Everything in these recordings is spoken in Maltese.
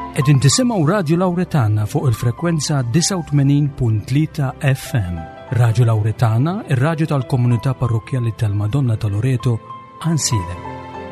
Qegħdin tisimgħu Radju Lawretana fuq il-frekwenza 89.3 FM. Radju Lawretana, ir-radju tal-Komunità Parrokjali tal-Madonna ta' Loreto, Ansilem.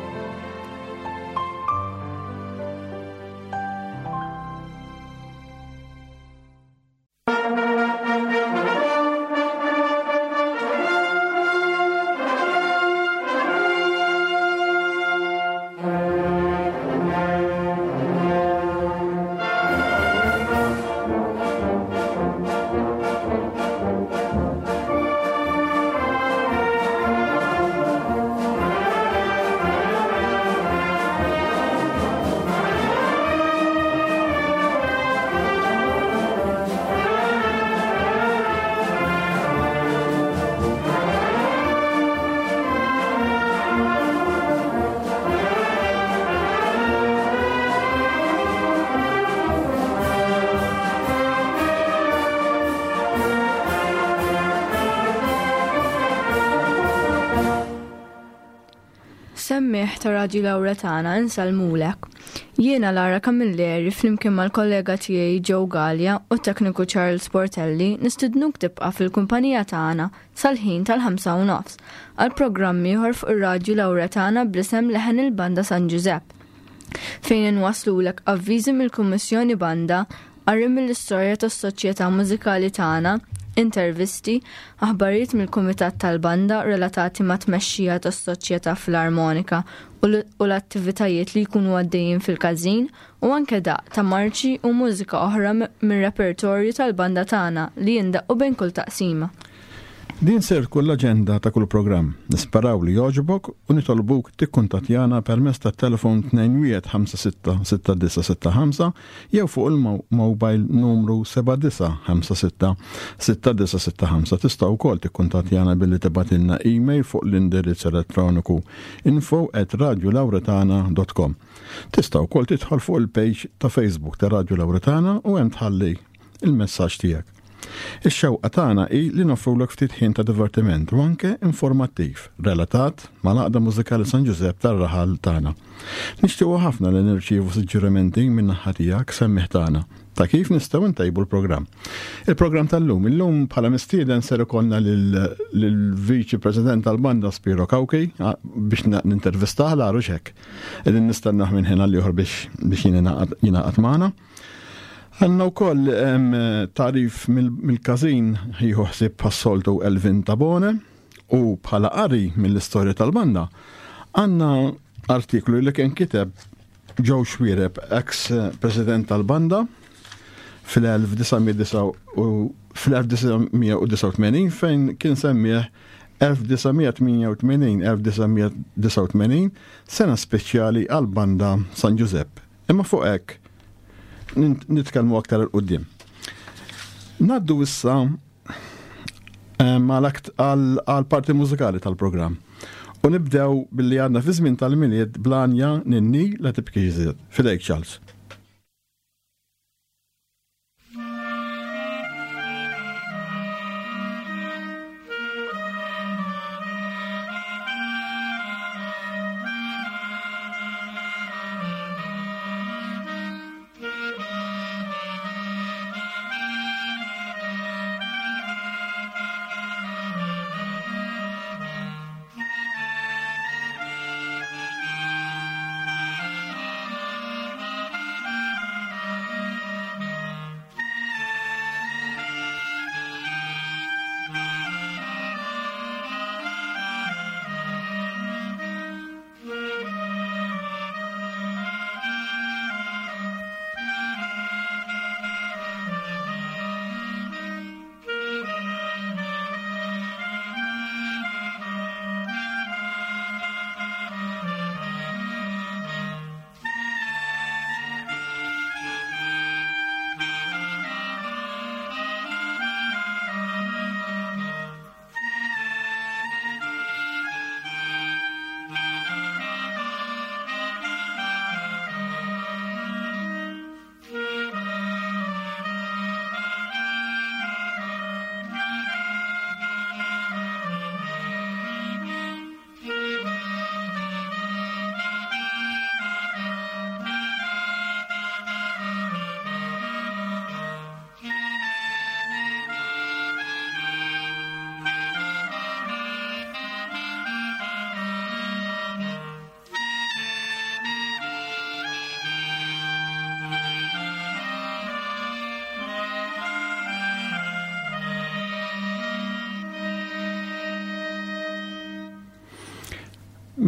Semmiħ ta' Radju Lawretana nsalmulek. Jiena Lara Camilleri flimkien mal-kollega tiegħi Joe Gallia u tekniku Charles Portelli nistidnuk tibqa' fil-kumpanija tagħna sal-ħin tal-5:30 għal programm ieħor fuq ir-Radju Lawretana b'isem Leħen il-Banda San Giuseppe. Fejn inwasslulek avviżi mill-Kummissjoni Banda qarri mill-istorja tas-soċjetà mużikali tagħna, intervisti, aħbarijiet mill-Kumitat tal-Banda relatati ma' tmexxija tas-soċjetà fil-armonika u l-attivitajiet li jkunu għaddejjin fil-każin u anke daq ta' marċi u mużika oħra mir-repertorju tal-banda tagħna li jindaqqu bejn kull taqsima. Din ser kull aġenda ta' kull programm. Nisperaw li jogħġbok u nitolbuk tikkuntattjana permezz tat-telefon 2156-6965 jew fuq il-mobile numru 7956-6965. Tistgħu wkoll tikkuntattjana billi tibatilna email fuq l-indirizz elettroniku info@radiolawretana.com. Tistgħu wkoll tidħol fuq il-page ta' Facebook ta' Radju Lawretana u hemm tħalli il-messaġġ tiegħek. Ix-xewqa tagħna hi li nofrulek ftit ħin ta' divertiment u anke informattiv relatat mal-għaqda mużikali San Giuseppe tar-raħal tagħna. Nixtiequ ħafna li nirċievu suġġerimenti minn naħa tiegħek semmih tagħna ta' kif nistgħu ntejbu l-programm. Il-programm tal-lum bħala mistieden ser ikollna lill-Viċi President tal-Banda Spiro Kawki biex nintervistah l hekk. Qegħdin nistennew minn ħin għal ieħor biex jingħaqad magħna. Għanna u koll tarif mill-kazin ħiħu ħsib passoltu Elvin Tabone u bħala qari mill-istorja tal-banda. Għanna artiklu li kien kiteb Joe Xwireb, ex-president tal-banda fil-1989 fejn kien semmieħ 1988-1989 sena speċjali għal-banda San Giuseppe. Imma fuq hekk nitkellmu aktar l-qudiem. Naddu issa għal-parti mużikali tal-programm. U nibdew billi għadna fi żmien tal-miliet blanja ninni la tibki ġiżied. Fidejk Charles.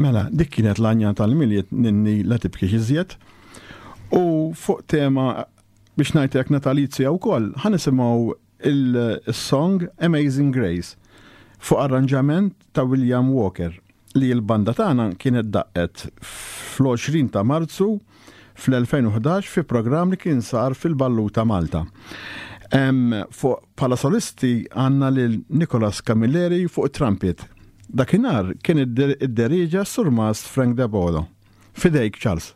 Mela, dik kienet l-anja tal-miliet ninni la tibkiex iżjed. U fuq tema biex ngħidlek natalizja wkoll, ħanisimgħu il-song Amazing Grace fuq arranġament ta' William Walker li l-banda tagħna kienet daqqet fl-20 ta' Marzu fl-2011 fi programm li kien sar fil-Balluta Malta. Fuq pala solisti għanna lil Nicolas Camilleri fuq trumpet. Dakinhar kien id-deriġa surmast Frank De Polo. Fidejk, Charles.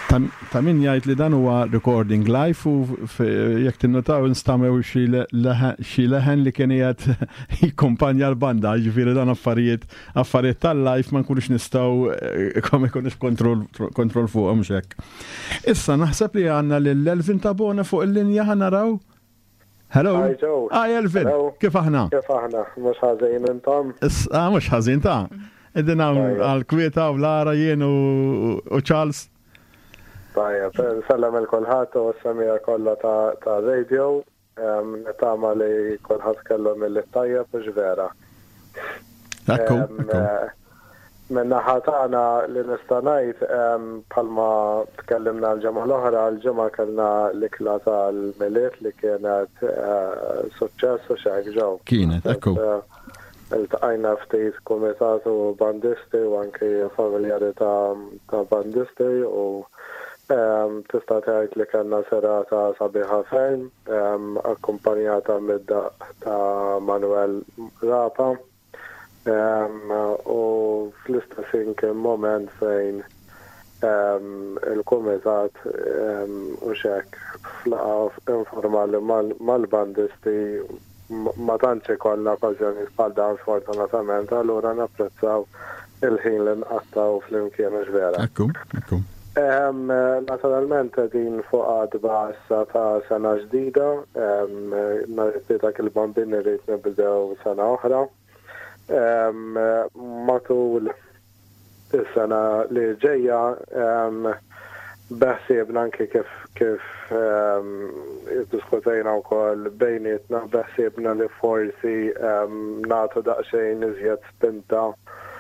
Ta' min jgħid li dan huwa recording live u jekk tinnotaw instamew xi leħen li kien qiegħed jikkumpanja l-banda, ġifieri dan affarijiet tal-live ma nkunux nistgħu kemm ikunux kontroll fuqhom hekk. Issa naħseb li għandna lil Elvin Tabona fuq il-linja ħanaraw. Hello. Hi Joe. Hi Elvin. Kif aħna? Kif aħna? Mhux ħażin intom? Mhux ħażin ta'. Idin għal-kwieta u Lara jien u Charles. Tajjeb, nsellem il-kulħadd u s-semija kollha ta' radio, nitama li kulħadd kellu mill-tajjeb u ġvera. Ekku. Min-naħa tagħna li nista' ngħid bħalma tkellimna l-ġimgħa l-oħra, l-ġimgħa kellna l-ikla tal-miliet li kienet suċċess u xejn ġew. Kienet, ekku. Iltaqajna ftit kumitat u bandisti u anki familjari ta' bandisti u tista' tgħid li kellna serata sabiħa ferm, akkumpanjata ta' Manuel Rapa, u fl-istess kien moment fejn il-kumitat u xekk flaqa informali mal-bandisti ma tantx ikollna okkażjoni bħal dan sfortunatament, allura napprezzaw il-ħin li nqattaw fl-imkien ġvera. Ekku. Naturalment din fuq għadba issa ta' sena ġdida, dak il-bambin irrid nibdew sena oħra. Matul is-sena li ġejja beħsiebna anke kif diskutejna wkoll bejnietna beħsiebna li forsi nagħtu daqsxejn iżjed spinta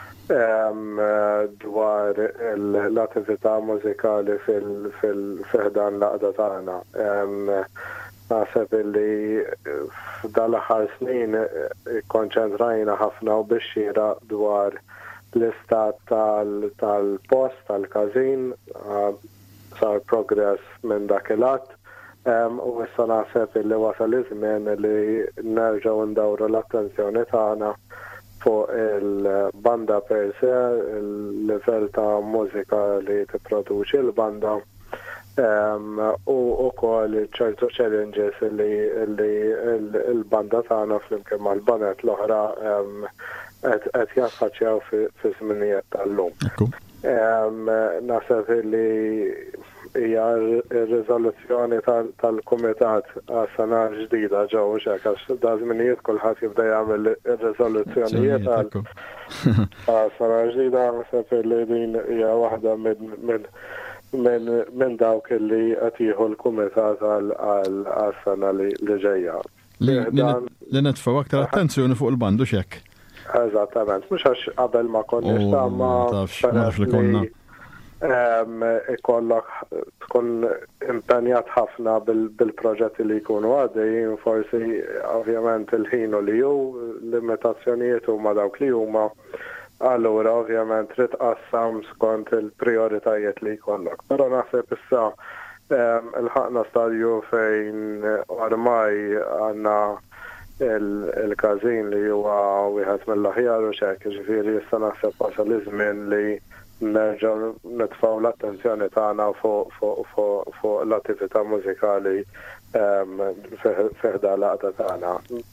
dwar l-attività mużikali fil-ħdan laqda tagħna. Naħseb li f'dal-aħħar snin konċentrajna ħafna u bixxiera dwar l-istat tal-post tal-każin, sar progress minn dak il-att, u issa naħseb li wasal iż-żmien li nerġgħu ndawru l-attenzjoni tagħna fuq il-banda per se, il-level ta' mużika li tipproduċi l-banda, u wkoll ċertu challenges li l-banda tagħna flimkien mal-banet l-oħra qed jaffaċċjaw fi żminijiet tal-lum. Naħseb li hija r-riżoluzzjoni tal-kumitat għas-sena ġdida ġew hekk għax da żminijiet kulħadd jibda jagħmel ir-riżoluzzjonijiet għas-sena ġdida, naħseb li din hija waħda minn dawk li qed jieħu l-kumitat għas-sena li ġejja. Li netfgħu aktar attenzjoni fuq il-bandu x'hekk. Eżattament, mhux għax qabel ma konniex tagħma ikollok tkun impenjat ħafna bil-proġetti li jkunu għaddejjin, forsi ovvjament il-ħin u li hu limitazzjonijiet huma dawk li huma, allura ovvjament trid tqassam skont il-prijoritajiet li jkollok. Però naħseb issa il-ħaqna stadju fejn ormai għandna il-każin li huwa wieħed mill-aħjar u xekk, ġifieri issa naħseb wasal iż-żmien li nerġgħu nitfgħu l-attenzjoni tagħna fuq l-attività mużikali f'ħda laqta tagħna.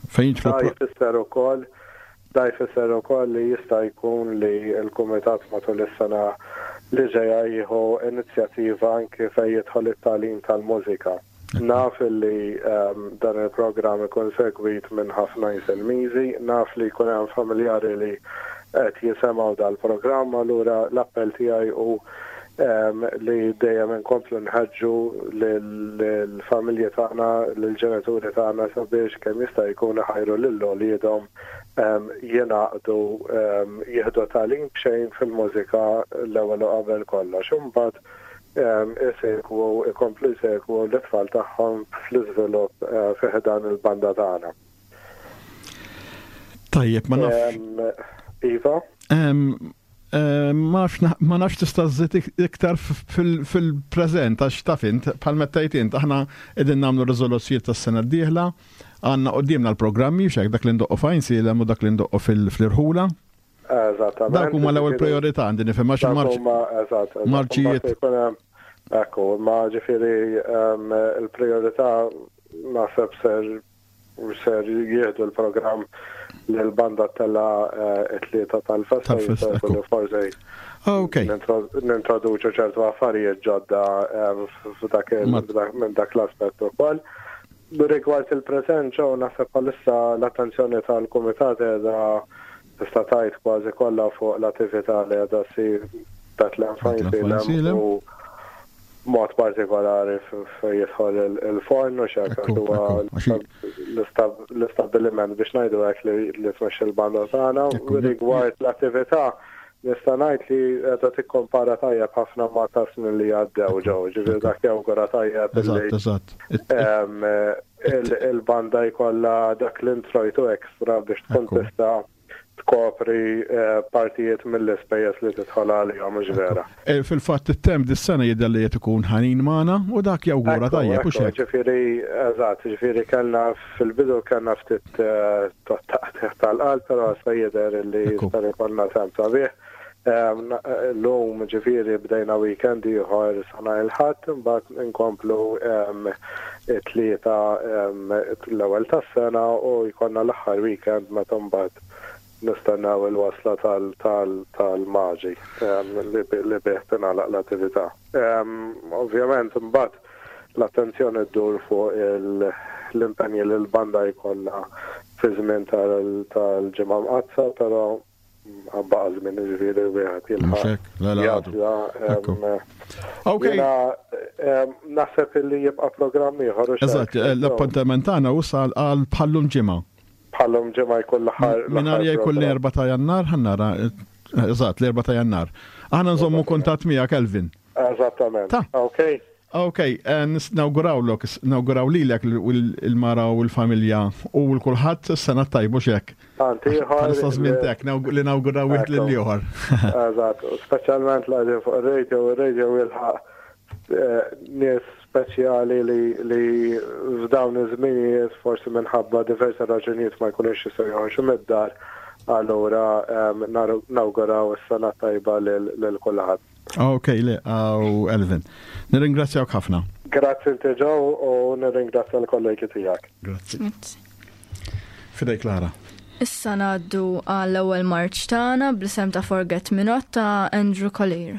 Da jfisser ukoll li jista' jkun li l-kumitat matul is-sena li ġejja jieħu inizjattiva anke fejn jidħol it-tagħlim tal-mużika. Naf li dan il-programm ikun segwit minn ħafna jisilmiżi, naf li jkun hemm familjari li qed jisemgħu dal-programm, allura l-appell tiegħi hu li dejjem inkomplu nħeġġu lill-familji tagħna, lill-ġenituri tagħna sabiex kemm jista' jkun iħajru lil olidhom jingħaqdu jieħdu tagħlim b'xejn fil-mużika l-ewwel u qabel kollox. Imbagħad ikomplu jsegwu l-itfal tagħhom fl-iżvilupp fi ħdan il-banda tagħna. Tajjeb, ma nafx. Iva? Ma nafx tista' żżid iktar fil-preżent għax taf int bħal mettajt int aħna qegħdin nagħmlu riżoluzzjonijiet tas-sena d-dieħla, għandna qudiemna l-programmi x'hekk dak li ndoqqu f'Ajnsilem u dak li ndoqqu fil-Irħula. Eżattament. Dak huma l-ewwel priorità għandi nifhem għax marċijiet. Ekku, ma ġifiri il-priorità naħseb ser jieħdu l-programm l-banda tella it-tlieta tal-festa jisajku li forsi nintroduċu ċertu affarijiet ġodda minn dak l-aspett ukoll. Rigward il-present ġew naħseb bħalissa l-attenzjoni tal-kumitat qiegħda tista' tgħid kważi kollha fuq l-attività li qiegħda ssir Bethlehem Fine u mod partikolari fejn jidħol il-forn u xekk huwa l-istabbiliment biex ngħidu hekk li tmexxi l-banda tagħna rigward l-attività nista' ngħid li qiegħda tikkompara tajjeb ħafna ma' ta' snin li għaddew ġew, ġifieri dak jewgura tajjeb il-banda jkollha dak l-introjtu ekstra biex tkun tista' tkopri partijiet mill-ispejjeż li tidħol għalihom mhux vera. Fil-fatt it-tem dis-sena jidher li qed ikun ħanin magħna u dak jawgura tajjeb u xek. Ġifieri kellna fil-bidu kellna ftit tal-qalb però se jidher li jista' jkollna tem sabiħ. L-lum ġifieri bdejna weekend ieħor sana il-ħadd imbagħad inkomplu it-tlieta l-ewwel tas-sena u jkollna l-aħħar weekend meta mbagħad nistennew il-wasla tal-maġi li bih tingħalaq l-attività. Ovvjament imbagħad l-attenzjoni ddur fuq l-impenji li l-banda jkollha fi żmien tal-ġimgħa mqazza, però għabbaż minn ġifieri wieħed jilħaq. Naħseb li jibqa' programm ieħor. Eżatt, l-appuntament tagħna wasal għal bħallum ġimgħa. Bħallum ġimgħa jkun l-aħħar. Minarja jkun l-4 ta' Jannar, ħannara. Eżatt, l-4 ta' Jannar. Aħna nżommu kuntatt miegħek Elvin. Eżattament. Okay, nawguraw lilek il-mara u l-familja u l-kulħadd s-sena tajbu xek. Għal-issa żmintek li nawguraw wieħed lill-ieħor. Eżatt, speċjalment l-għadin fuq ir-radio jilħaq nies speċjali li f'dawn iż-żminijiet forsi minħabba diversi raġunijiet ma jkunux jistgħu joħorġu mid-dar, allura nawguraw is-sena tajba lil kulħadd. Okay, Elvin. Nirringrazzjawk ħafna. Grazzi inti ġew u nirringrazzja l-kollegi tiegħek. Grazzi. Fidej Klara. Issa ngħaddu għall-ewwel marċ tagħna bl-isem ta' Forget Me Not ta' Andrew Collier.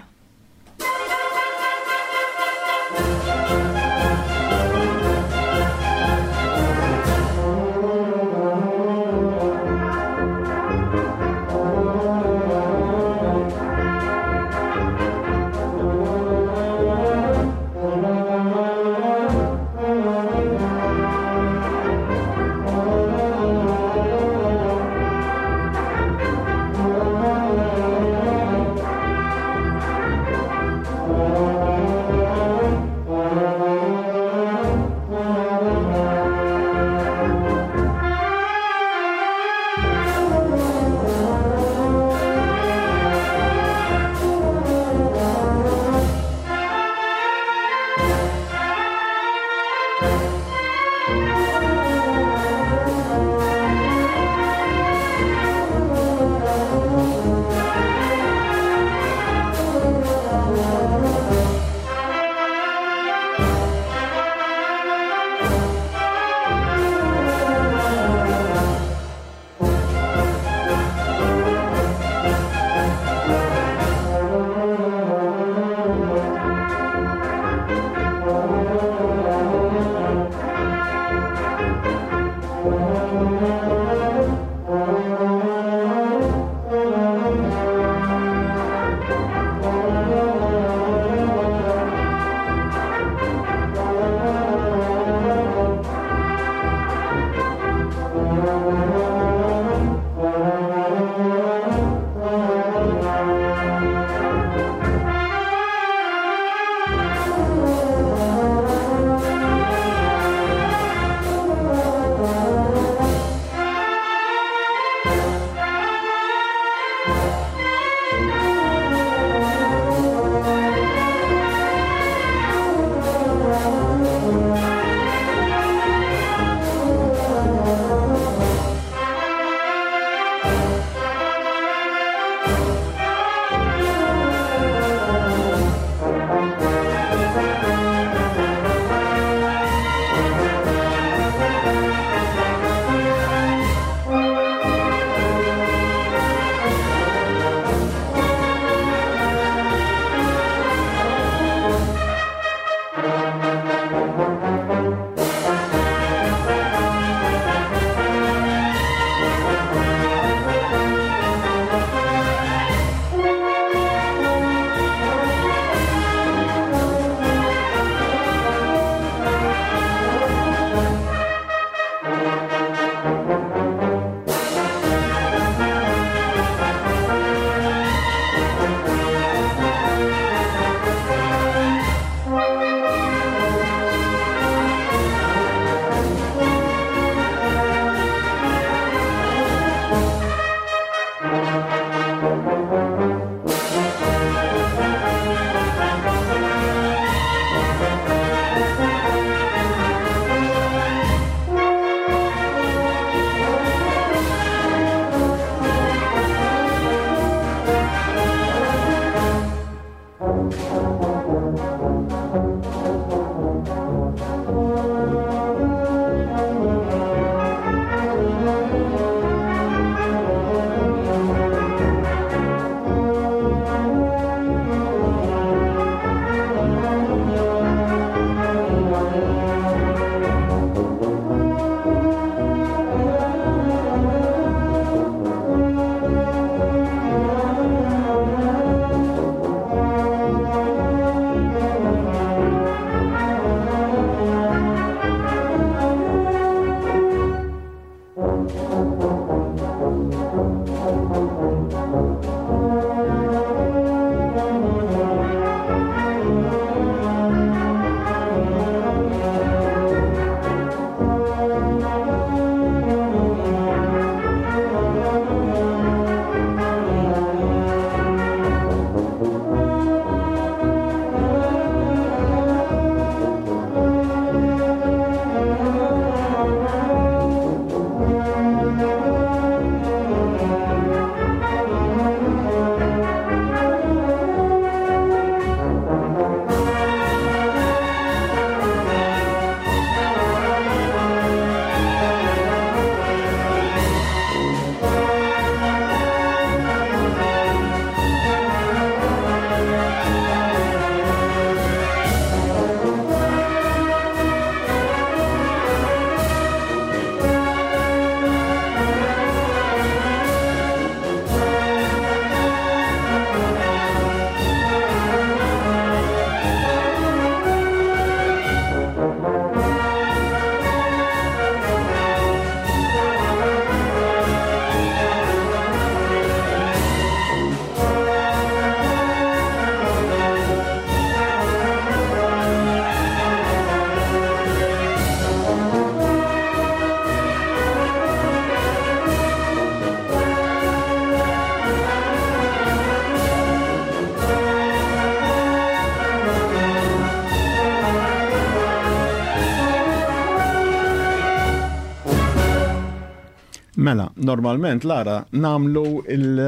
Mela, normalment Lara namlu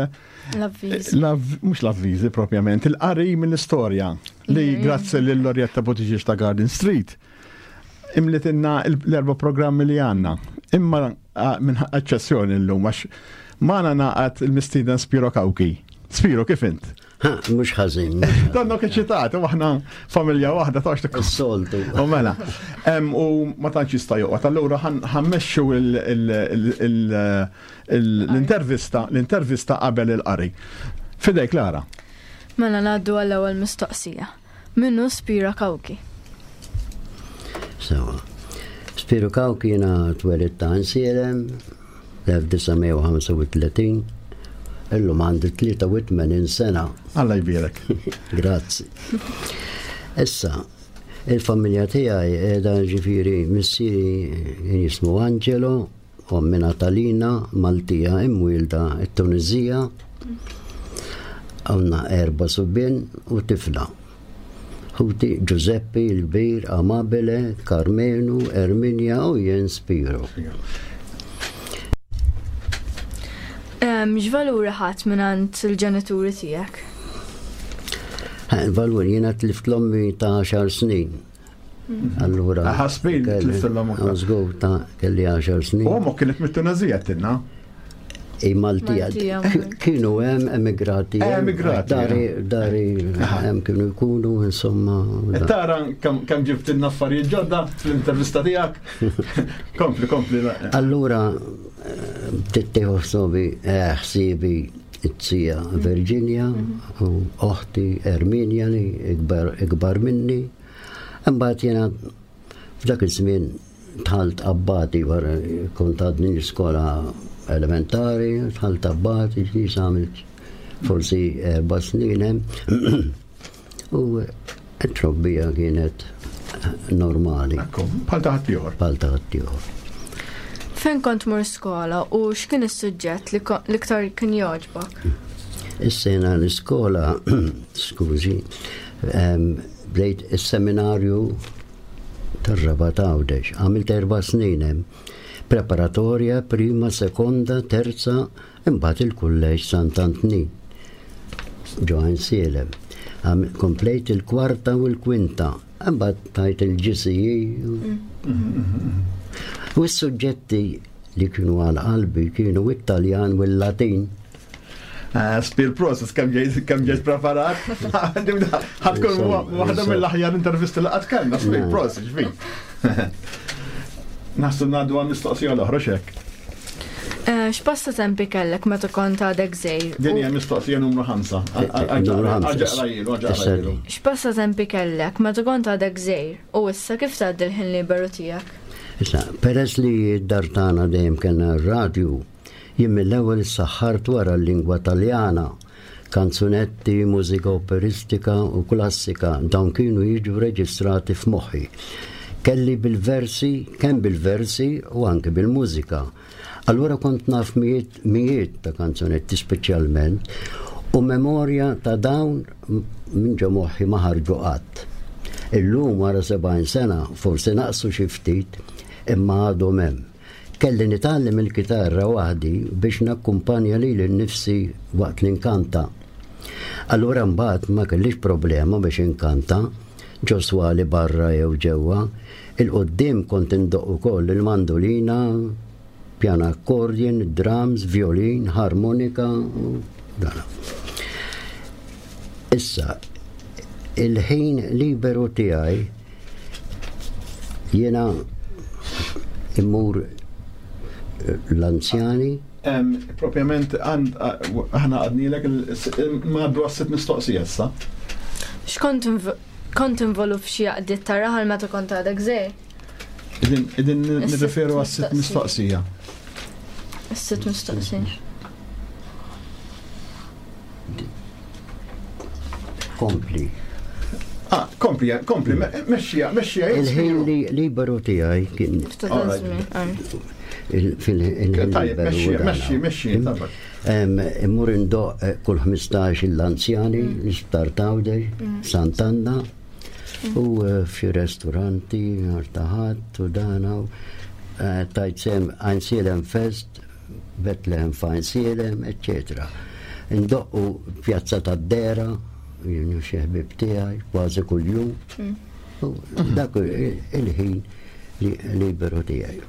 mux l-avvizi propjament, il-qari mill-istorja li grazzi l-Lorjetta Bottiġiex ta' Garden Street imlitinna l-erba programmi li għanna. Imma minn aċċessjoni l-lum, għax maħna naqat il-mistiden Spiro Kawki. Spiro, kif int? Mux ħazin. Donnok iċitat, u għahna familja wahda taħx ta' soltu. U mela, u ma tanċ jistajuqat, allura ħammexxu l-intervista qabel il-qari. Fidej, Klara. Mela naddu għall-ewwel mistoqsija. Minnu Spiro Kawki? Spiro Kawki jena twelit ta' Nsielem, 1935, illum għandi 83 sena. Alla jbierek. Grazzi. Issa, il-familja tiegħi qiegħda ġifieri missieri jismu Angelo, ommi Natalina, Maltija, imwielda t-Tunizija, għandna 4 subien u tifla. Ħuti Giuseppe il-Kbir, Amabile, Carmenu, Erminja u jien Spiro. X'valuri ħadd minn il-ġenituri tiegħek? Il-valur jiena tlift l-ommi ta' 10 snin. Allura. Ħasbin tlift l-ommi. Għazgow ta' kelli 10 snin. Omok kienet mit-Tunezija tinna? Maltija. Kienu emigrati. Dari kienu jkunu, insomma. Tara kam ġibtinna affarijiet ġodda fl-intervista tiegħek? Kompli. Allura, tittiħu ħsibi it-sija Virginia u oħti Erminja li ikbar minni. Imbagħad jiena f'dak iż-żmien tħalt abbati wara kont għadni l-iskola elementari, tħalt abbati li samilt forsi 4 snin u t-trobbija kienet normali. Bħal taħat ieħor. Fejn kont mur skola u x'kien is-suġġett li iktar kien jogħġbok? Is-sena l-iskola, skużi, bdejt is-seminarju tar-Rabat Għawdex. Għamilt 4 snin hemm. Preparatorja, prima, sekonda, terza, imbagħad il-kulleġġ Sant'Antni. Ġo Nsielem. Komplejt il-kwarta u l-kwinta. Imbagħad tajt il-GCE. U s-suġġetti li kienu għal qalbi kienu Italjan u l-Latin. Spir process, kam ġejt preparat? Ħadkun waħda mill-aħjar intervisti li għadkanna, spir process, ġvin. Naħstu naddu għan mistoqsija l-oħra xek. X'passatempi kellek meta kont għadek żgħir? Din hija mistoqsija numru 5. X'passatempi kellek meta kont għadek żgħir u issa kif tgħaddi l-ħin liberu tiegħek? Issa, peress li d-dar tagħna dejjem kellna r-radju, jien mill-ewwel issaħħart wara l-lingwa Taljana, kanzunetti, mużika operistika u klassika dawn kienu jiġu reġistrati f'moħħi. Kelli bil-versi, kemm bil-versi u anke bil-mużika. Allura kont naf mijiet ta' kanzunetti speċjalment u memorja ta' dawn minn ġo moħħi ma ħarġu qatt. Illum wara 70 sena forsi naqsu xi ftit imma għadhom hemm. Kelli nitgħallem il-kitarra waħdi biex nakkumpanja lili nnifsi waqt li nkanta. Allura mbagħad ma kellix problema biex inkanta, ġo swali barra jew ġewwa, il-qoddim kont indoq ukoll il-mandolina, pjano akkordjen, drums, violin, harmonika u dana. Issa, il-ħin liberu tiegħi jiena immur l-anzjani. Propjament aħna għadnilek ma għaddu għassit mistoqsija issa. Kont involut f'xi għaqdiet taraħal meta kont għadek żgħir? Idin nirreferu għas-sitt mistoqsija. Is-sitt mistoqsija. Kompli, mexxija. Il-ħin liberu tiegħi kien immur indoq kull 15 l-anzjani l-isptar Għawdex, Sant'Anna u f'xi ristoranti artaħat u dana tajt sem Nsielem Fest Bethlehem Fine Salem, eccetera. Indoqqu Pjazza tad-Dera, jien xi ħbib tiegħi kważi kuljum. Dak il-ħin liberu tiegħi.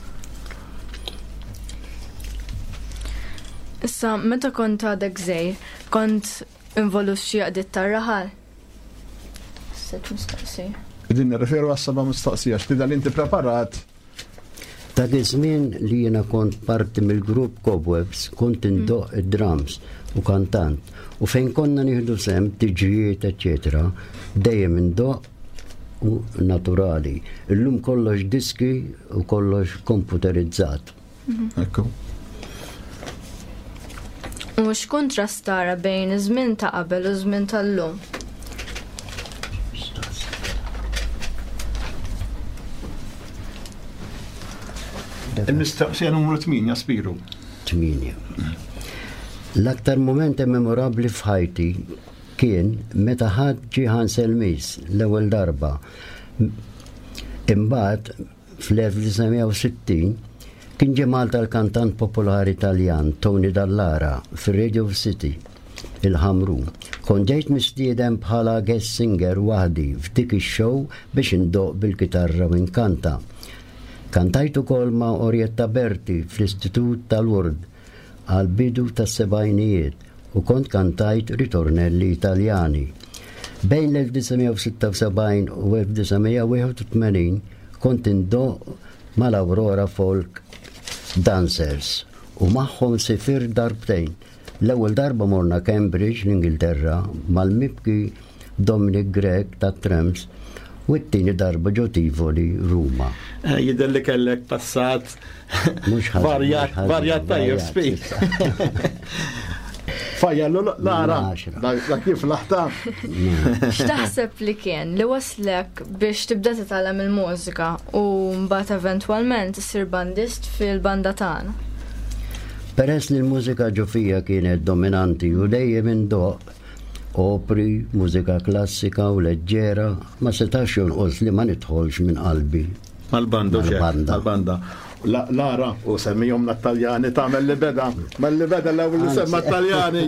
Issa, meta kont għadek żgħir, kont involut xi qdiet tar-raħal? Set mistaqsi. Din nirreferu għas-seba' mistoqsija x'tida li inti preparat. Ta' żmien li jiena kont parti mill-grupp Cobwebs, kont indoq id-drums u kantant. U fejn konna nieħdu sem, tiġijiet, eccetera, dejjem indoq u naturali. Illum kollox diski u kollox komputerizzat. Ekku. U x'kuntrast tara bejn iż-żmien ta' qabel u żmien tal-lum? Il-mistoqsija numru 8, Spiru. 8. L-aktar momenti memorabli f'ħajti kien meta ħadd ġie Hansel Mies l-ewwel darba. Imbagħad fl-1960 kien ġie Malta l-kantant popolari Taljan Tony Dallara fir-Radio City, il-Ħamru. Kont ġejt mistieden bħala guest singer waħdi f'dik ix-show biex indoq bil-kitarra u nkanta. Kantajt ukoll ma' Orietta Berti fl-Istitut tal-Word għal-bidu tas-sebgħinijiet u kont kantajt ritornelli Italjani. Bejn l-1976 u 1981 kont indoq mal-Aurora Folk Dancers u magħhom sifir darbtejn. L-ewwel darba morna Cambridge, l-Ingilterra, mal-mibki Dominic Gregg ta' Trems u t-tieni darba ġo Tivoli, Ruma. Jidher li kellek passat varjat tajjeb spik. Fajja Lara, da kif laħta. X'taħseb li kien li waslek biex tibda titgħallem il-mużika u mbagħad eventwalment issir bandist fil-banda tagħna? Peress li l-mużika ġofija kienet dominanti u dejjem indoq opri, mużika klassika u leġġera, ma setax jonqos li ma nidħolx minn qalbi. Mal-banda. Lara, u semmijom l-Taljani, tagħmel li beda, mal-li beda l-ewwel li semma Taljani.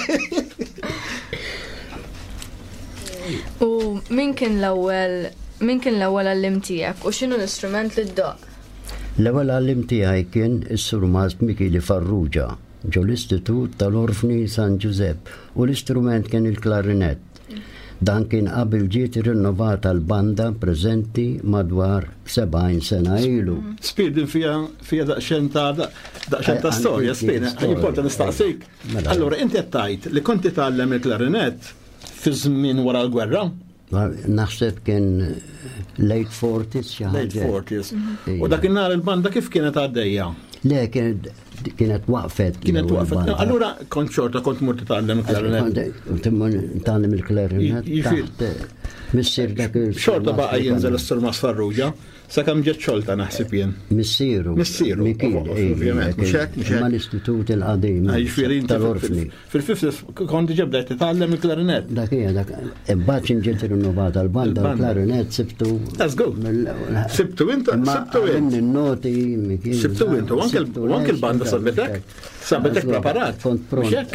U min kien l-ewwel għallim tiegħek u x'inhu l-istrument li ddoq? L-ewwel għallim tiegħi kien is-Sur Mast Micheli Farrugia ġo l-Istitut tal-Orfni San Giuseppe u l-istrument kien il-klarinett. Dan kien qabel ġiet irrinnovata l-banda preżenti madwar 70 sena ilu. Spirdin fija daqsxejn ta' storja, Spina, importa nistaqsik. Allura inti qed tgħid li kont titgħallem il-klarinett fi żmien wara l-gwerra? Naħseb kien late 40s xi ħaġa. Late 40s. U dakinhar il-banda kif kienet għaddejja? Le, kienet waqfet. Allura kont xorta kont mur titgħallem il-klarinett. Titgħallem il-klarinett taħt missier dak xorta baqa' jinżel is-Sur Mas Farrugia, sakemm ġiet xolta naħseb jien. Missieru. Micheli, ma l-Istitut il-qadim tal-Orfni. Fil-50 kont ġibda titgħallem il-klarinett. Dak hija dak imbagħad ġiet irrinnovata l-banda l-klarinett sibtu. That's good. Sibtu int. In-noti Micheli. Sibtu int, u anke l-banda sabetek preparat. Kont pront.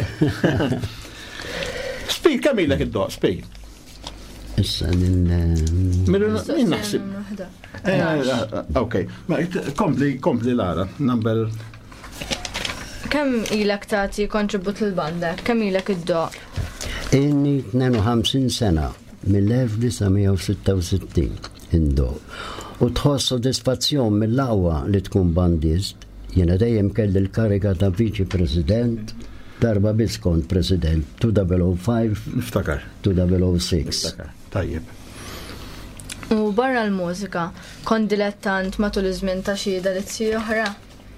Spej, kemm ilek id-doq, spej. Issa min naħsib. Ok, kompli Lara, number. Kemm ilek tagħti kontribut lill-banda? Kemm ilek id-doq? Inni 52 sena mill-1966 indoq. U tħoss sodisfazzjon mill-aqwa li tkun bandist. Jiena dejjem kelli l-kariga ta' viċi president, darba biss kont president 2005 niftakar 2006. Niftakar, tajjeb. U barra l-mużika, kont dilettant matul iż-żmien ta' xi delizzji oħra?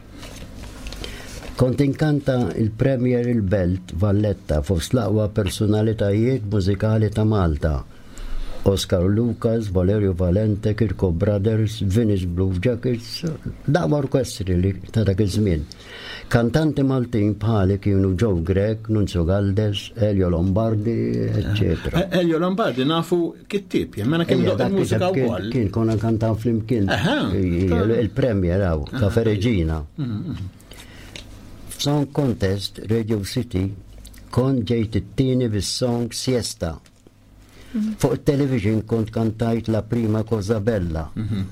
Kont inkanta il-Premier il-Belt Valletta fost l-aqwa personalitajiet mużikali ta' Malta. Oscar Lucas, Valerio Valente, Kirko Brothers, Venice Blue Jackets, daqwa orkestri li ta' dak iż-żmien. Kantanti Maltin bħali kienu Joe Greg, Nunzio Galdes, Elio Lombardi, eccetera. Elio Lombardi nafu kittib, jemmena kien doq il-mużika wkoll. Kien konna kantan flimkien. Il-Premier għaw, Cafe Regina. Song Contest Radio City kont ġejt it-tieni bis-song Siesta. Fuq il-television kont kantajt La Prima Cosa Bella.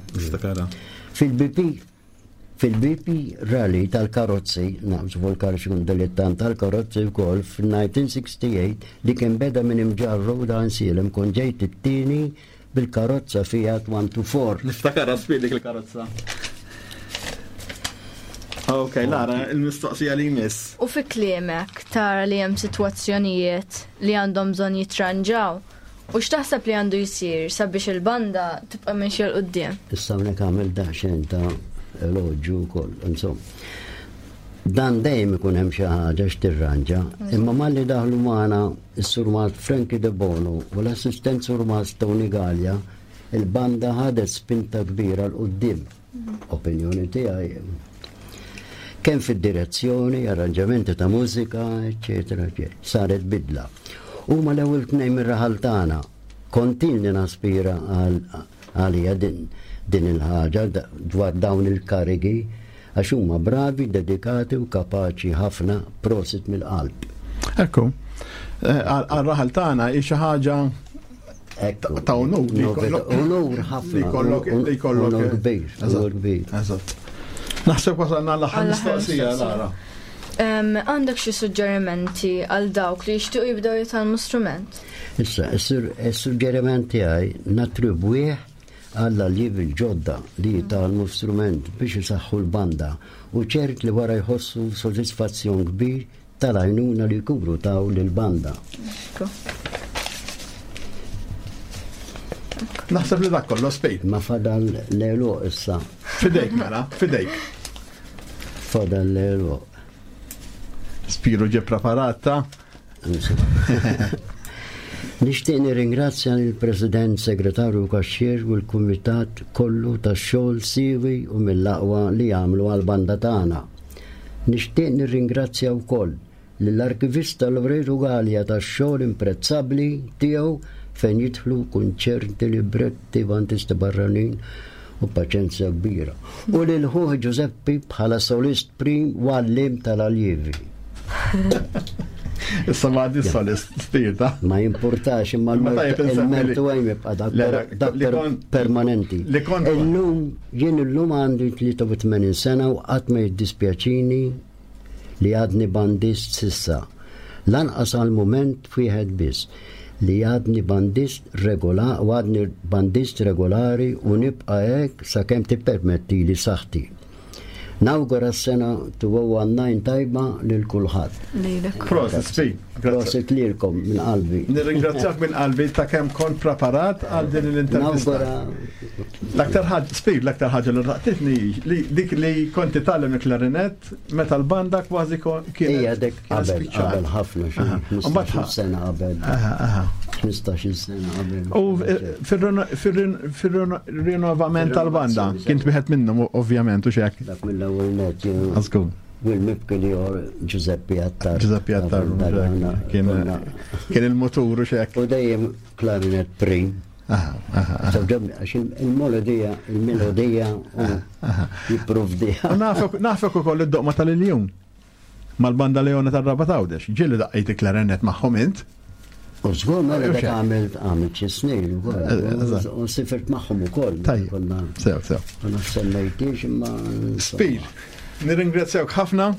Fil-BP rally tal-karozzi, naqsu vol-karxi kun dilettant tal-karozzi wkoll fil-1968 li kien beda minn imġarru da nsilem kon ġejt it-tieni bil-karozza Fiat 124. Niftakara spiedik il-karozza. Ok, Lara, il-mistoqsija li jmiss. U fi kliemek tara li hemm sitwazzjonijiet li għandhom bżonn jitranġaw. U x'taħseb li għandu jsir sabiex il-banda tibqa' mexja l qudiem? Issa hawnhekk għamel daċxen ta' eloġġu wkoll, insomma. Dan dejjem ikun hemm xi ħaġa x'tirranġa, imma malli daħlu magħna s-surmat Frankie De Bono u l-assistent surmat Tony Gallia, il-banda ħadet spinta kbira l qudiem. Opinjoni tiegħi. Kemm fid-direzzjoni, arranġamenti ta' mużika, eċetera, eċetera. Saret bidla. Huma l-ewwel tnejn mir-raħal tagħna kontinni naspira għalija din il-ħaġa dwar dawn il-karigi għax huma bravi, dedikati u kapaċi ħafna prosit mill-qalb. Ekku, għal-raħal tagħna hi xi ħaġa ta' unur ħafna. Li jkollok kbir. Naħseb wasalna l-aħħar mistoqsija Lara. Għandek xi suġġerimenti għal dawk li jixtiequ jibdew jitalmu strument? Issa, is-suġġerimenti tiegħi natribwih għalla li bil-ġodda li jitalmu strument biex jisaħħu l-banda u ċert li wara jħossu sodisfazzjon kbir tal-għajnuna li jkubru taw l-banda. Naħseb li dak kollu spejt. Ma fadal l-elu issa. Fidejk mela, fidejk. Fadal l-elu. Spiru ġe preparata. Nixtieq nirringrazzja lill-President Segretarju Kaxxier u l-Kumitat kollu tax-xogħol siwi u mill-aqwa li jagħmlu għall-banda tagħna. Nixtieq nirringrazzja wkoll lill-Arkivista Loreto Gallia tax-xogħol imprezzabbli tiegħu fejn jidħlu kunċerti, libretti, vantisti barranin u paċenzja kbira. U lil ħuħ Giuseppi bħala solist prim u għallim tal-allievi. Issa ma għaddi solist spirta. Ma jimportax imma il-mertu għajm jibqa dak permanenti. Jien illum għandi 83 sena u qatt ma jiddispjaċini li għadni bandist sissa. Lanqas għal-moment wieħed biss li għadni bandist regolari u nibqa' hekk sakemm tippermetti li saħħti. Nawgura s-sena tuwaw għannajn tajba lil kulħadd. Proset, Spij. Proset lilkom minn qalbi. Nirringrazzjak minn qalbi ta' kemm kont preparat għal din l-intervista. L-aktar ħaġa, Spij, l-aktar ħaġa li raqtitni dik li konti tagħlem il-klarinett meta l-banda kważi kienet. Hija dik qabel ħafna xi 15 sena qabel. 15 sena qabel. U fir-rinnovament tal-banda kien wieħed minnhom ovvjament u xek. Għazkun. Will-mibki li Giuseppe Attar. Giuseppe Attar, kien il-motur u xek. U dejjem klarinet prim. Għax il-melodija jipprovdija. Nafek u koll id-doqma tal-iljum. Mal-banda Leona tal-Rabat Għawdex. Ġilli daqqajt il-klarinet maħħom int. U żgur mela dak għamilt xi snin ukoll. U sifert magħhom ukoll. Sew. Ma semmejtix imma. Spir, nirringrazzjawk ħafna.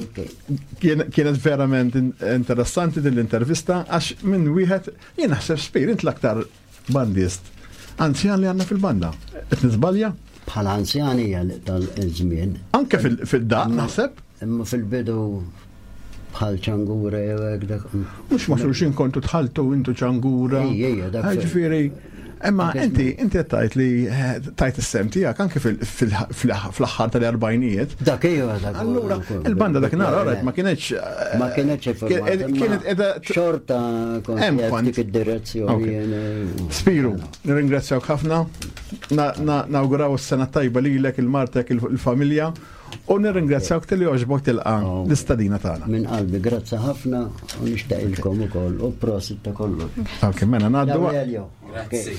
Kienet verament interessanti din l-intervista għax minn wieħed jien naħseb Spir int l-aktar bandist anzjan li għandna fil-banda. Qed niżbalja? Bħala anzjani tal-żmien. Anke fil-daq naħseb? Imma fil-bidu bħal ċangura jewek dak. Mux ma xulxin kontu tħaltu intu ċangura. Ġifiri, emma inti tajt li tajt is-sem tiegħek anke fl-aħħar tal-40ijiet. Dak ejja dak. Allura il-banda dak nara oret ma kienx kienet qiegħda xorta kont dik id-direzzjoni. Spiru, nirringrazzjawk ħafna. Nawguraw is-sena tajba lilek il-martek il-familja. U nirringrazzjawk li oġbok tilqa l-istadina tagħna. Min qalbi, grazzi ħafna u nixtaqilkom ukoll u prosit ta' kollu. Ok, mena ngħaddu. Grazzi.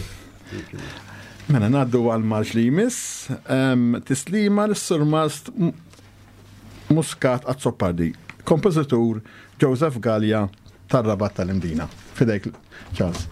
Mena ngħaddu għal marx li jmiss, tislima l-Sur Muscat Azzopardi. kompożitur Joseph Gallia tar-Rabat tal-Imdina. Fidejk, Charles.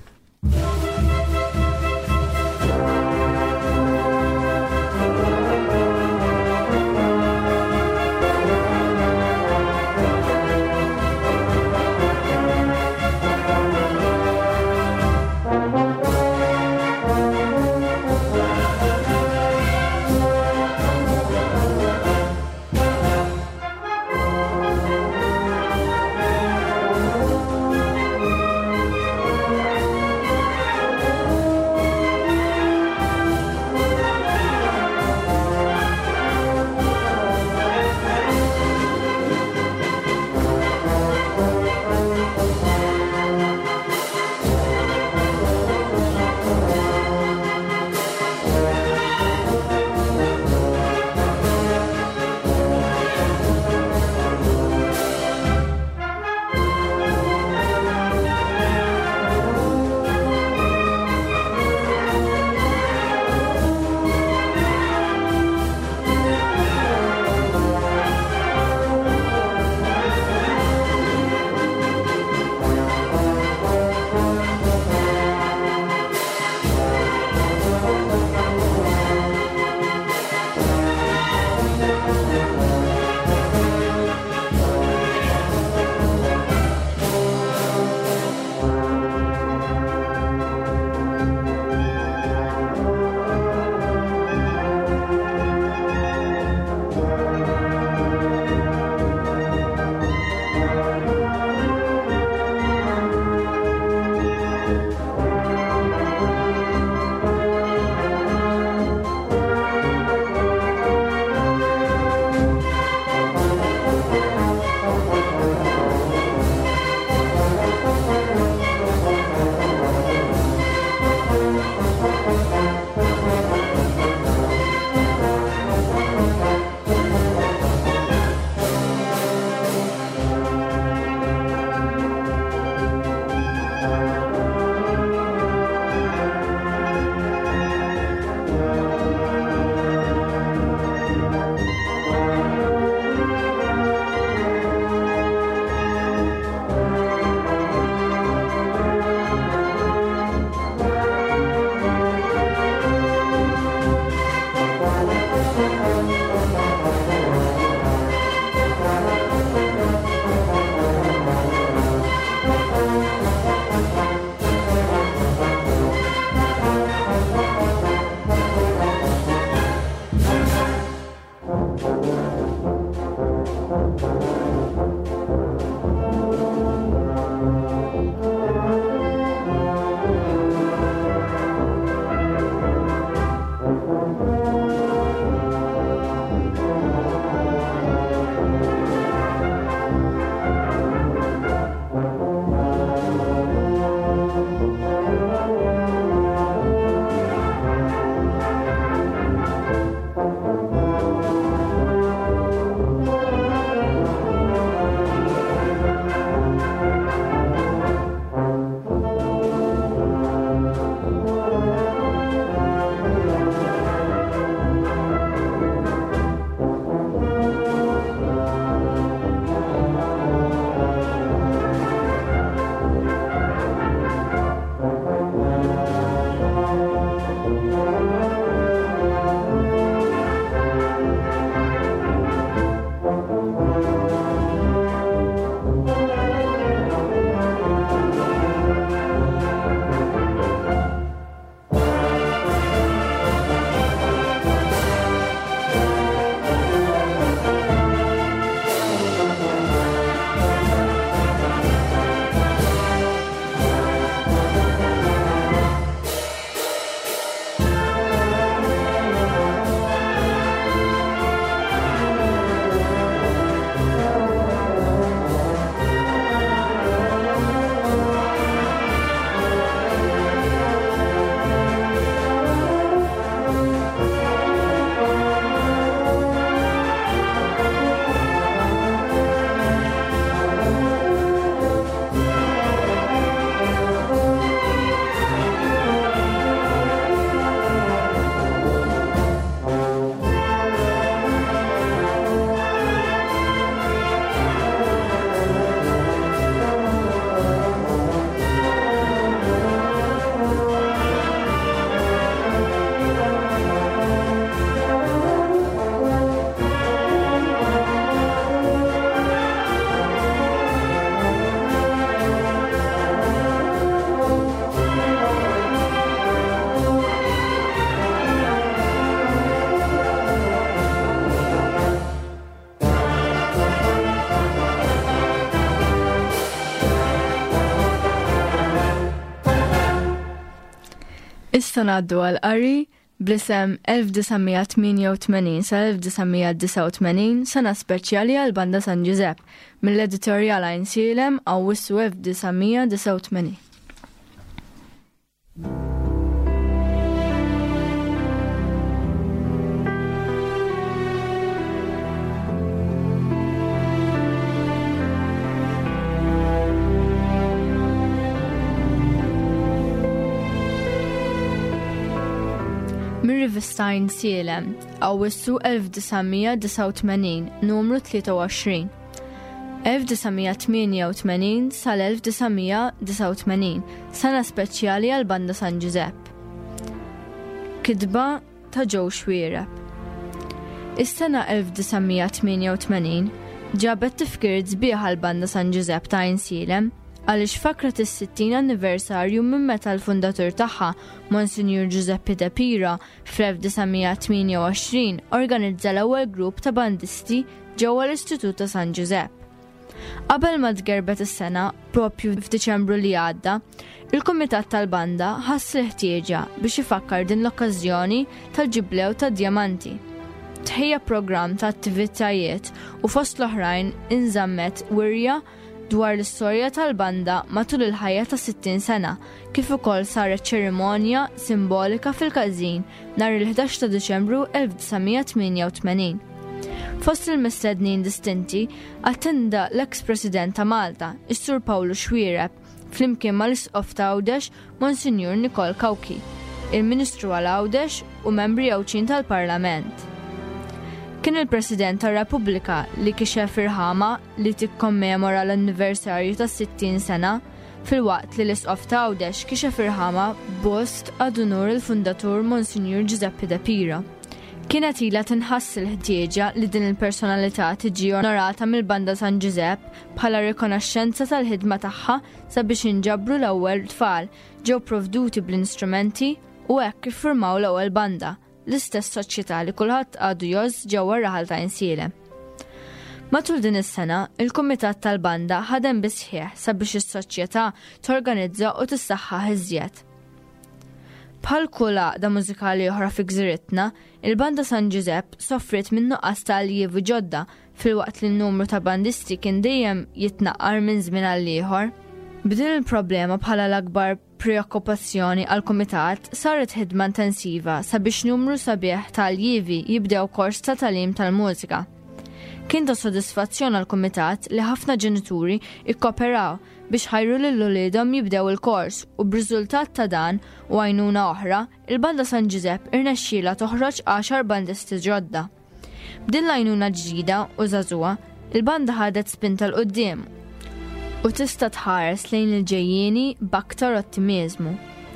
Issa ngħaddu għal-qari bl-isem 1988 sa 1989 sena speċjali għal-Banda San Giuseppe mill-editorjal Għajnsielem Awwissu 1989. Mir-rivista Għajnsielem Awwissu 1989 numru 23. 1988 sal-1989 sena speċjali għal-Banda San Giuseppe. Kidba ta' Joe Xwiereb. Is-sena 1988 ġabet tifkir sbieħ għal-Banda San Giuseppe ta' Għajnsielem għaliex fakret is-60 anniversarju minn meta l-fundatur tagħha Monsignor Giuseppe De Pira fl-1928 organizza l-ewwel grupp ta' bandisti ġewwa l-Istitut ta' San Giuseppe. Qabel ma tgerbet is-sena, propju f'Diċembru li għadda, il-Kumitat tal-Banda ħass l-ħtieġa biex ifakkar din l-okkażjoni tal-ġiblew ta' djamanti. Tħejja programm ta' attivitajiet u fost l-oħrajn inżammet wirja dwar l-istorja tal-banda matul il-ħajja ta' 60 sena, kif ukoll saret ċerimonja simbolika fil-Każin nhar il-11 ta' Diċembru 1988. Fost il-mistednin distinti attenda l-ex-President ta' Malta, is-Sur Pawlu Xwiereb, flimkien mal-Isqof ta' Għawdex Monsignor Nicole Kawki, il-Ministru għal Għawdex u membri ewċin tal-Parlament. Kien il-President tar-Repubblika li kixef irħama li tikkommemora l-anniversarju ta' 60 sena fil-waqt li l-Isqof ta' Għawdex kixef irħama bost għad-unur il-fundatur Monsignor Giuseppe De Pira. Kienet ilha tinħass il-ħtieġa li din il-personalità tiġi onorata mill-Banda San Giuseppe bħala rikonoxxenza tal-ħidma tagħha sabiex inġabru l-ewwel tfal ġew provduti bl-istrumenti u hekk iffurmaw l-ewwel banda, l-istess soċjetà li kulħadd għadu joż ġewwa r-raħal ta' Għajnsielem. Matul din is-sena, il-Kumitat tal-Banda ħadem bisħieħ sabiex is-soċjetà torganizza u tissaħħaħ iżjed. Bħal kull għaqda mużikali oħra fi gżiritna, il-Banda San Giuseppe soffrit minn nuqqas ta' allievi ġodda fil-waqt li n-numru ta' bandisti kien dejjem jitnaqqar minn żmien għal ieħor. B'din il-problema bħala l-akbar preokkupazzjoni għal-Kumitat saret ħidma intensiva sabiex numru sabiħ ta' allievi jibdew kors ta' tagħlim tal-mużika. Kien ta' sodisfazzjon għal-Kumitat li ħafna ġenituri ikkoperaw biex ħajru lill-uliedhom jibdew il-kors u b'riżultat ta' dan u għajnuna oħra, il-Banda San Giuseppe irnexxiela toħroġ 10 bandisti ġodda. B'din l-għajnuna ġdida u żagħżugħa, il-banda ħadet spinta l-qudiem u tista' tħares lejn il-ġejjieni b'aktar ottimiżmu.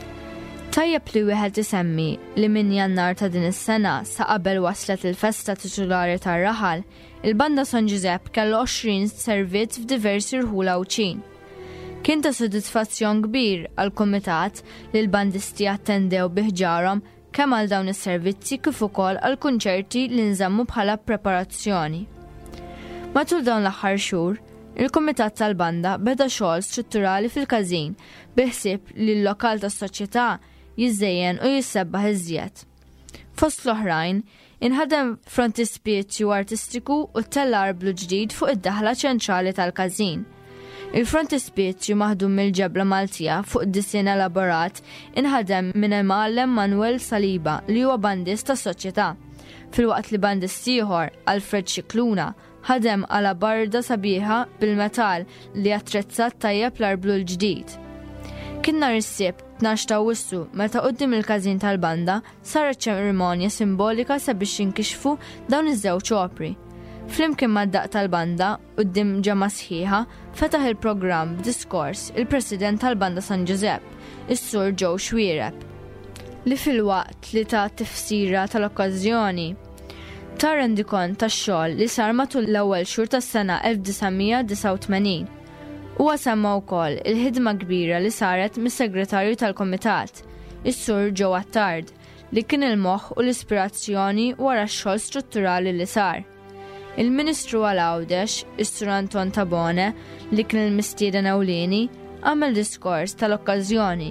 Tajjeb li wieħed isemmi li minn Jannar ta' din is-sena sa qabel waslet il-festa titolari tar-raħal, il-Banda San Giuseppe kellu 20 servizz f'diversi rħula ewċin. Kien ta' sodisfazzjon kbir għall-Kumitat li l-bandisti attendew biħġarhom kemm għal dawn is-servizzi kif ukoll għal kunċerti li nżammu bħala preparazzjoni. Matul dawn l-aħħar xhur, il-Kumitat tal-Banda beda xogħol strutturali fil-Każin biħsieb li l-lokal tas-soċjetà jiżżejjen u jissebbaħ iżjed. Fost l-oħrajn, inħadem frontispiċċju artistiku u tell-arblu ġdid fuq id-daħla ċentrali tal-Każin. Il-frontispiċċju maħdum mill-ġebla Maltija fuq id-dissin elaborat inħadem minn il-Mgħallem Manuel Saliba li huwa bandist tas-soċjetà, filwaqt li bandist ieħor Alfred Xikluna ħadem għala barda sabiħa bil-metal li attrezzat tajjeb l-arblu l-ġdid. Kien nhar is-sibt 12 ta' Awwissu meta quddiem il-Każin tal-Banda saret ċerimonja simbolika sabiex jinkixfu dawn iż-żewġ opri. Flimkien mad-daq tal-Banda quddiem ġama sħiħa fetaħ il-programm b'diskors il-President tal-Banda San Giuseppe, is-Sur Joe Xwiereb, li fil-waqt li ta' tifsira tal-okkażjoni ta' rendikont tax-xogħol li sar matul l-ewwel xhur tas-sena 1989. Huwa semma wkoll il-ħidma kbira li saret mis-Segretarju tal-Kumitat, is-Sur Joe Attard, li kien il-moħħ u l-ispirazzjoni wara x-xogħol strutturali li sar. Il-Ministru għal Għawdex, is-Sur Anton Tabone, li kien il-mistieden ewlieni, għamel diskors tal-okkażjoni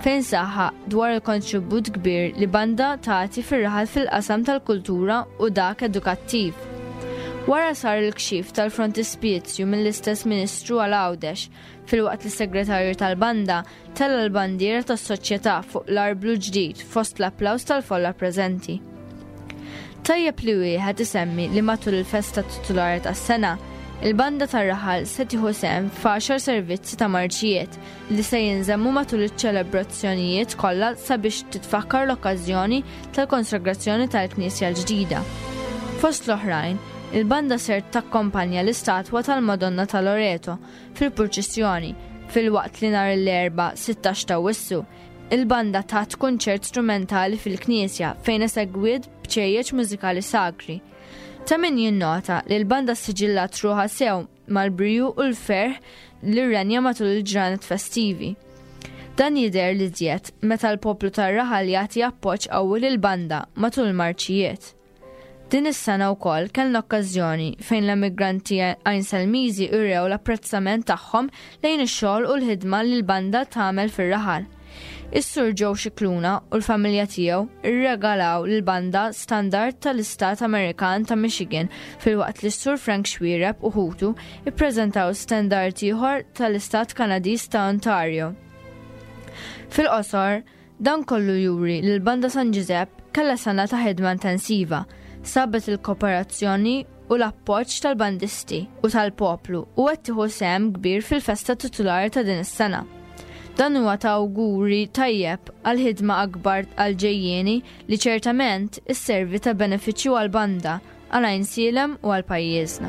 fejn saħħa dwar il-kontribut kbir li banda tagħti fir-raħal fil-qasam tal-kultura u dak edukattiv. Wara sar il-kxif tal-frontispizzju mill-istess Ministru għal Għawdex fil-waqt li segretarju tal-banda tella l-bandiera tas-soċjetà fuq l-arblu ġdid fost l-applaws tal-folla preżenti. Tajjeb li wieħed isemmi li matul il-festa titolari tas-sena, il-banda tar-raħal se tieħu sehem f'10 servizzi ta' marċijiet li se jinżammu matul iċ-ċelebrazzjonijiet kollha sabiex titfakkar l-okkażjoni tal-konsagrazzjoni tal-Knisja l-ġdida. Fost l-oħrajn, il-banda ser takkompanja l-istatwa tal-Madonna ta' Loreto fil-proċessjoni fil-waqt li nhar l-erba' 16 ta' Wissu. Il-banda tat kunċert strumentali fil-Knisja fejn segwiet b'ċejjeċ mużikali sakri. Ta' min jinnota li l-banda siġillat ruħa sew mal-briju u l-ferħ li rrenja matul il-ġranet festivi. Dan jidher li żjed meta l-poplu tar-raħal jagħti appoġġ qawwi lill-banda matul il-marċijiet. Din is-sena wkoll kellna okkażjoni fejn l-immigranti Għajnselmiżi urew l-apprezzament tagħhom lejn ix-xogħol u l-ħidma li l-banda tagħmel fir-raħal. Is-Sur Joe Scicluna u l-familja tiegħu irregalaw lill-banda standard tal-Istat Amerikan ta' Michigan fil-waqt li s-Sur Frank Xwiereb u ħutu ippreżentaw standard ieħor tal-Istat Kanadiż ta' Ontario. Fil-qosor, dan kollu juri li l-banda San Giuseppe kellha sena ta' ħidma intensiva, sabet il-kooperazzjoni u l-appoġġ tal-bandisti u tal-poplu u qed tieħu sehem kbir fil-festa titolari ta' din is-sena. Dan huwa ta' awguri tajjeb għal ħidma akbar għal ġejjieni li ċertament isservi ta' benefiċċju għal banda għal Għajnsielem u għal pajjiżna.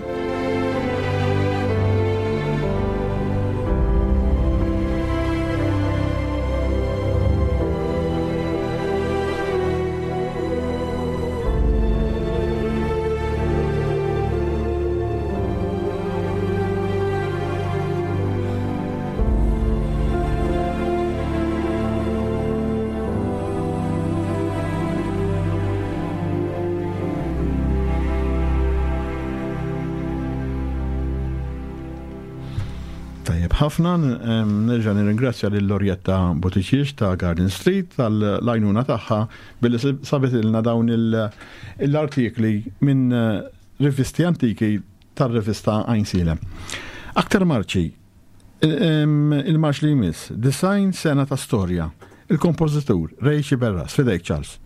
ħafna nerġa' nirringrazzja lil Lorjetta Boticix ta' Garden Street tal-għajnuna tagħha billi sabet ilna dawn l-artikli minn rivisti antiki tar-rivista Għajnsielem. Aktar marċi, il-marċ li jmiss, Design Sena ta' Storja, il-kompożitur Rejxi Berras, fidejk Charles.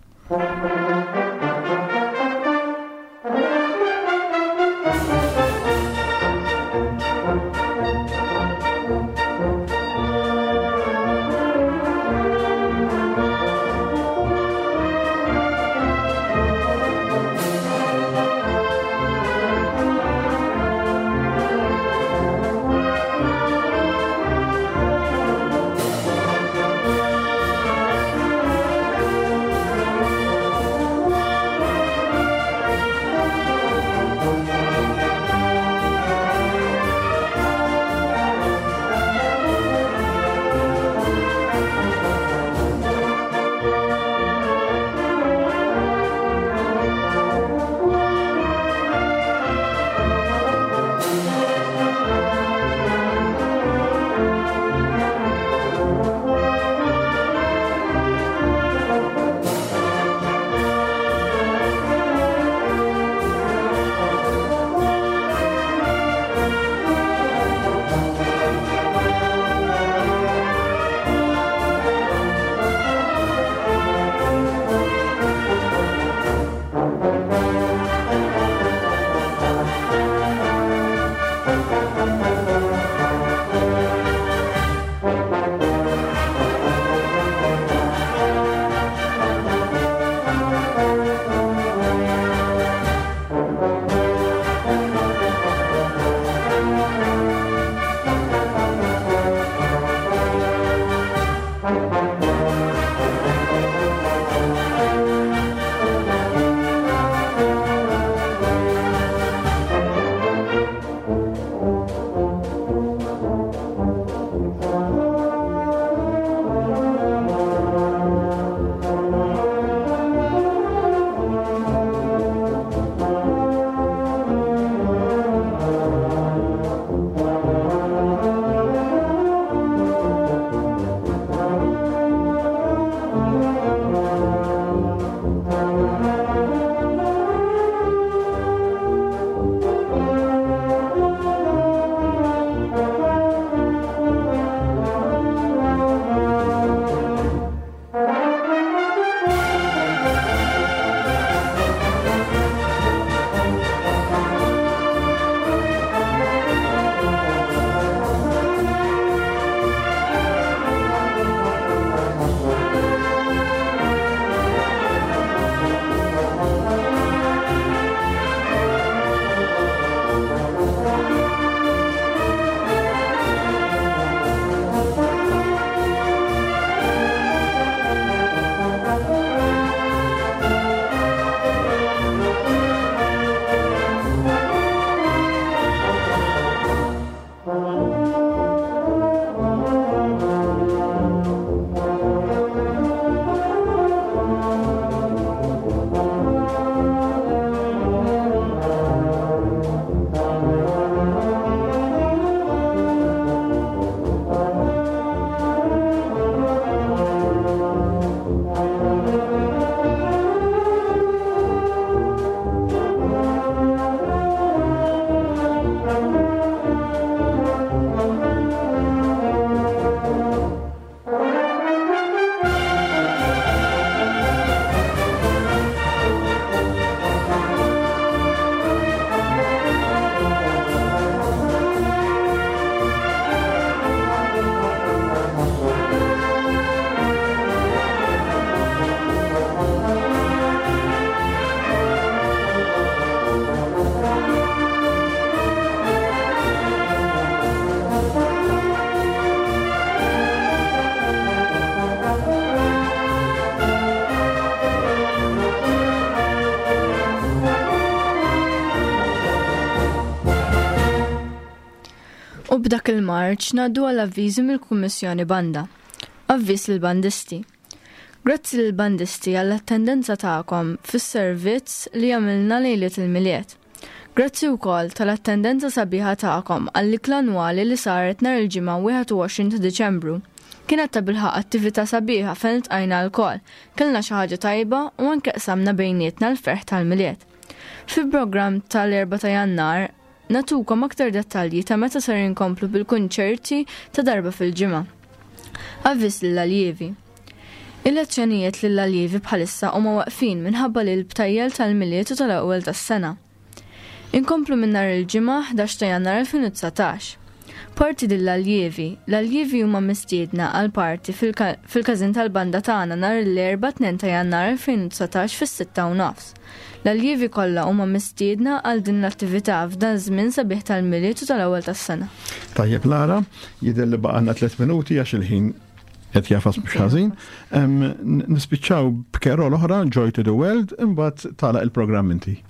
b'dak il-Marċ ngħaddu għal avviżi mill-Kummissjoni Banda. Avviż lill-bandisti. Grazzi lill-bandisti għall-attendenza tagħkom fis-servizz li għamilna lejlet il-miliet. Grazzi wkoll tal-attendenza sabiħa tagħkom għall-ikla annwali li saret nhar il-ġimgħa 21 ta' Diċembru. Kienet ta' bilħaq attività sabiħa fejn iltqajna l-kol, kellna xi ħaġa tajba u anke qsamna bejnietna l-ferħ tal-miliet. Fil-programm tal-4 ta' Jannar natukom aktar dettalji ta' meta ser inkomplu bil-kunċerti ta' darba fil-ġimgħa. Avviż lill-allievi. Il-lezzjonijiet lill-allievi bħalissa huma waqfin minħabba li l-btajjel tal-miliet u tal-ewwel tas-sena. Inkomplu minn nhar il-ġimgħa 11 ta' Jannar 2019. Parti lill-allievi. L-allievi huma mistiedna għal parti fil-każin tal-banda tagħna nhar l-4 2 ta' Jannar 2019 fis-6:30. L-allievi kollha huma mistiedna għal din l-attività f'dan żmien sabiħ tal-miliet u tal-ewwel tas-sena. Tajjeb Lara, jidher li baqgħna 3 minuti għax il-ħin qed jafas mhux ħażin. Nispiċċaw b'kerol oħra Joy to the World imbagħad tagħlaq il-programm inti.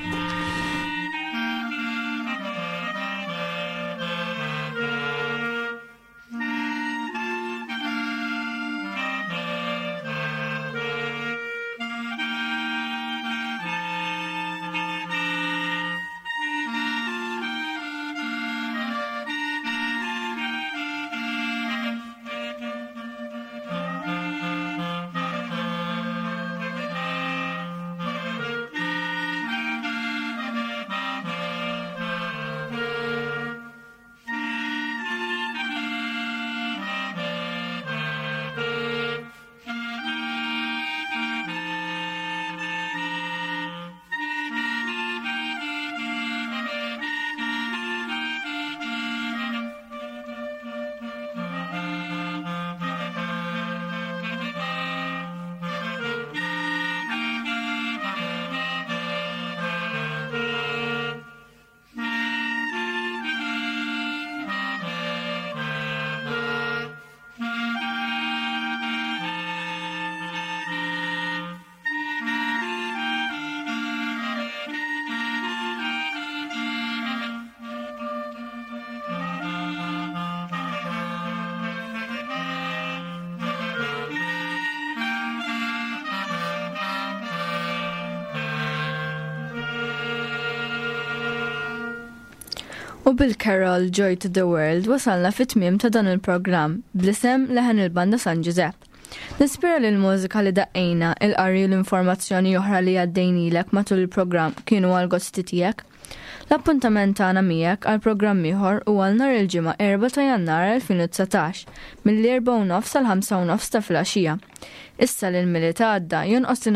U bil-Carol Joy to the World wasalna fit-tmiem ta' dan il-programm bl-isem leħen il-banda San Giuseppe. Nispera li l-mużika li daqqejna il-qari u l-informazzjoni oħra li għaddejnilek matul il-programm kienu għal-gosti tiegħek. L-appuntament tagħna miegħek għal programm ieħor u għal nhar il-ġimgħa 4 ta' Jannar 2019 mill-4:30 sal-5:30 ta' filgħaxija. Issa li l-milita għadda jonqos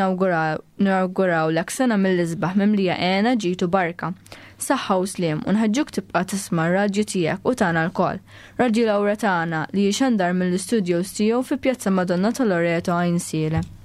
inauguraw l-ek sena mill-isbaħ mimlija għena ġitu barka. Saħħa u slim u nħeġġuk tibqa' tisma' r-radju tiegħek u tagħna l-koll. Radju Lawretana li jixandar mill-istudios tiegħu fi Pjazza Madonna ta' Loreto Għajnsiele.